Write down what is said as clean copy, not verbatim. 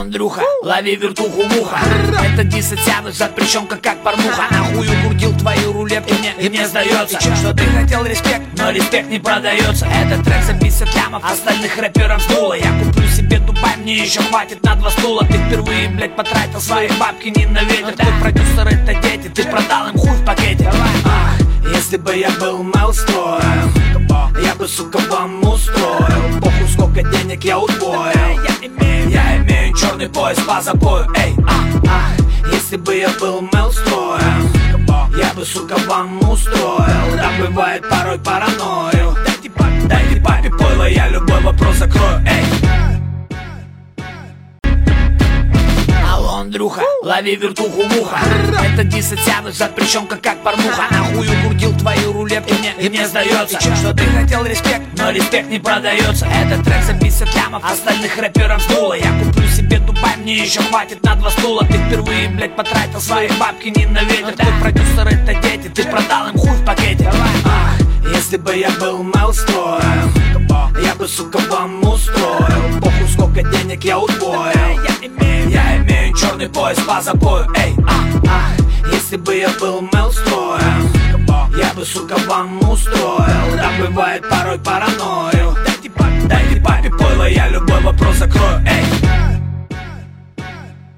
Андрюха, лови вертуху муха. Это дис от Сяны, запрещен как порнуха. Нахуй укрутил твою рулетку мне, и мне сдается, что ты хотел респект, но респект не продается. Этот трек за 50 лямов, остальных рэперов сдуло. Я куплю себе Дубай, мне еще хватит на 2 стула. Ты впервые, блять, потратил свои бабки не на ветер. Твой продюсер это дети, ты продал им хуй в пакете. Если бы я был Мелстроем, я бы, сука, вам устроил. Похуй, сколько денег я удвоил. Я имею черный пояс по запою. Эй, если бы я был Мелстроем, я бы, сука, вам устроил. Так бывает порой паранойю. Дайте папе пойло, я любой вопрос закрою. Эй. Андрюха, лови вертуху муха. Это дис от Сяны, запрещен как порнуха. Нахуй укрутил твою рулетку мне, и мне сдается, что ты хотел респект, но респект не продается. Этот трек за 50 лямов, остальных рэперов сдуло. Я куплю себе Дубай, мне еще хватит на 2 стула. Ты впервые, блять, потратил свои бабки не на ветер. Твой продюсер это дети, ты продал им хуй в пакете. Если бы я был Мелстроем, я бы, сука, вам устроил. Похуй, сколько денег я удвоил. Я имею черный пояс по запою. Эй, если бы я был Мелстроем, я бы, сука, вам устроил. Так бывает порой паранойю. Дайте папе пойло, я любой вопрос закрою. Эй.